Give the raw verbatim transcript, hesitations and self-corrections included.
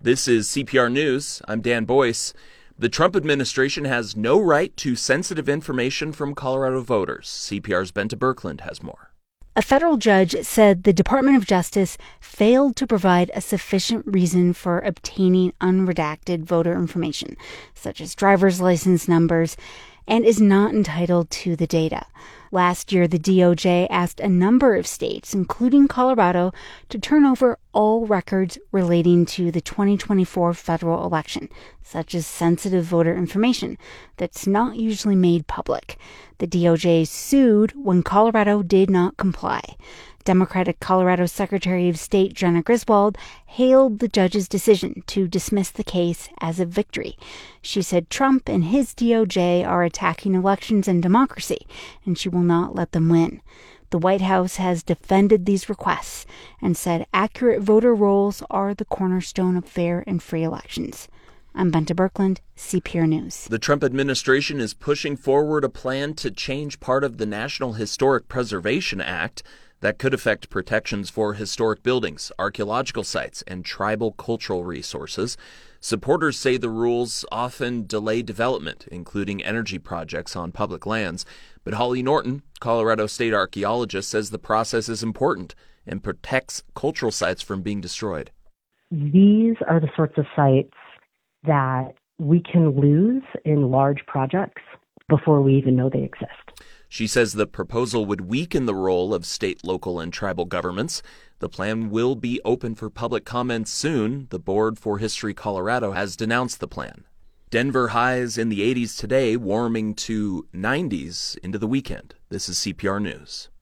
This is C P R News. I'm Dan Boyce. The Trump administration has no right to sensitive information from Colorado voters. C P R's Bente Birkeland has more. A federal judge said the Department of Justice failed to provide a sufficient reason for obtaining unredacted voter information, such as driver's license numbers, and is not entitled to the data. Last year, the D O J asked a number of states, including Colorado, to turn over all records relating to the twenty twenty-four federal election, such as sensitive voter information that's not usually made public. The D O J sued when Colorado did not comply. Democratic Colorado Secretary of State Jena Griswold hailed the judge's decision to dismiss the case as a victory. She said Trump and his D O J are attacking elections and democracy, and she will not let them win. The White House has defended these requests and said accurate voter rolls are the cornerstone of fair and free elections. I'm Bente Birkeland, C P R News. The Trump administration is pushing forward a plan to change part of the National Historic Preservation Act that could affect protections for historic buildings, archaeological sites, and tribal cultural resources. Supporters say the rules often delay development, including energy projects on public lands. But Holly Norton, Colorado state archaeologist, says the process is important and protects cultural sites from being destroyed. These are the sorts of sites that we can lose in large projects before we even know they exist. She says the proposal would weaken the role of state, local, and tribal governments. The plan will be open for public comment soon. The Board for History Colorado has denounced the plan. Denver highs in the eighties today, warming to nineties into the weekend. This is C P R News.